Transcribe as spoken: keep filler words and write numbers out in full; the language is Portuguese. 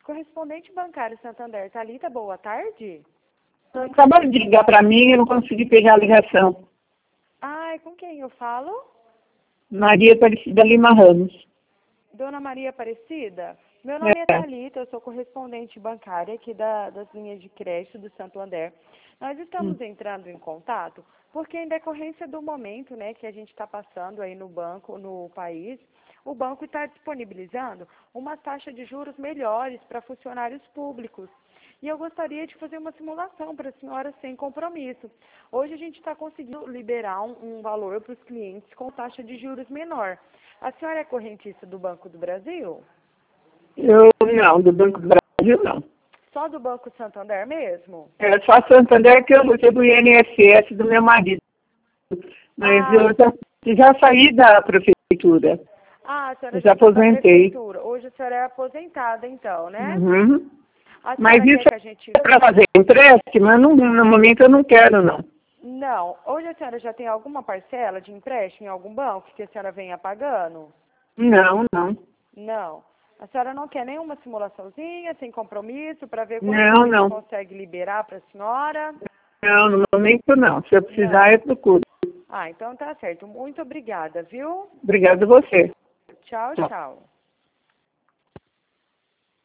Correspondente bancário Santander, Thalita, boa tarde. Acabaram de ligar para mim e eu não consegui pegar a ligação. Ai, com quem eu falo? Maria Aparecida Lima Ramos. Dona Maria Aparecida? Meu nome é, é Thalita, eu sou correspondente bancária aqui da, das linhas de crédito do Santander. Nós estamos hum. entrando em contato porque, em decorrência do momento, né, que a gente está passando aí no banco, no país, o banco está disponibilizando uma taxa de juros melhores para funcionários públicos. E eu gostaria de fazer uma simulação para a senhora sem compromisso. Hoje a gente está conseguindo liberar um, um valor para os clientes com taxa de juros menor. A senhora é correntista do Banco do Brasil? Eu não, do Banco do Brasil não. Só do Banco Santander mesmo? É só Santander que eu recebo o I N S S do meu marido. Mas ah. eu já, já saí da prefeitura. Ah, a senhora eu já aposentei. Hoje a senhora é aposentada então, né? Uhum. Mas isso que a gente... é para fazer empréstimo, mas não, no momento eu não quero, não. Não. Hoje a senhora já tem alguma parcela de empréstimo em algum banco que a senhora venha pagando? Não, não. Não. A senhora não quer nenhuma simulaçãozinha, sem compromisso, para ver quanto não, você não. consegue liberar para a senhora? Não, no momento não. Se eu precisar, não. eu procuro. Ah, então tá certo. Muito obrigada, viu? Obrigada a você. Tchau, tchau.